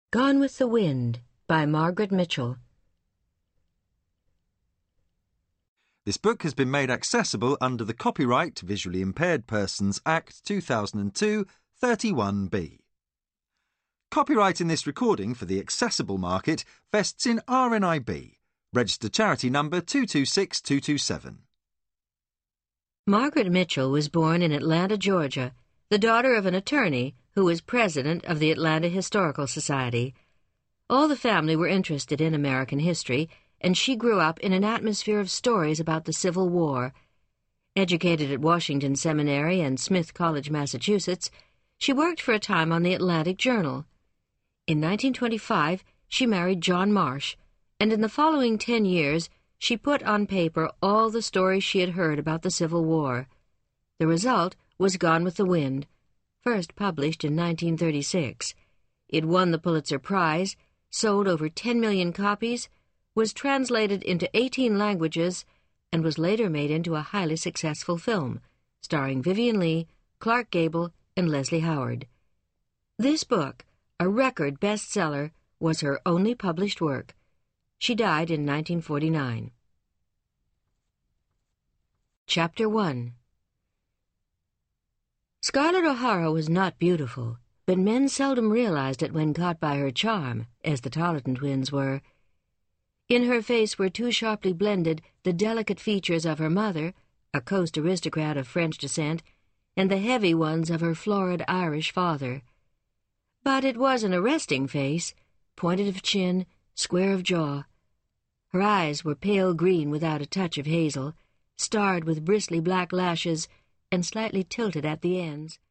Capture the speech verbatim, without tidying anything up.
Gone with the Wind by Margaret Mitchell. This book has been made accessible under the Copyright to Visually Impaired Persons Act two thousand two, thirty-one B. Copyright in this recording for the accessible market vests in R N I B, registered charity number two two six two two seven. Margaret Mitchell was born in Atlanta, Georgia, the daughter of an attorney who was president of the Atlanta Historical Society. All the family were interested in American history, and she grew up in an atmosphere of stories about the Civil War. Educated at Washington Seminary and Smith College, Massachusetts, she worked for a time on the Atlantic Journal. In nineteen twenty-five, she married John Marsh, and in the following ten years, she put on paper all the stories she had heard about the Civil War. The result was Gone with the Wind, first published in nineteen thirty-six. It won the Pulitzer Prize, sold over ten million copies, was translated into eighteen languages, and was later made into a highly successful film, starring Vivien Leigh, Clark Gable, and Leslie Howard. This book, a record bestseller, was her only published work. She died in nineteen forty-nine. Chapter one. Scarlett O'Hara was not beautiful, but men seldom realized it when caught by her charm, as the Tarleton twins were. In her face were too sharply blended the delicate features of her mother, a coast aristocrat of French descent, and the heavy ones of her florid Irish father. But it was an arresting face, pointed of chin, square of jaw. Her eyes were pale green without a touch of hazel, starred with bristly black lashes, and slightly tilted at the ends.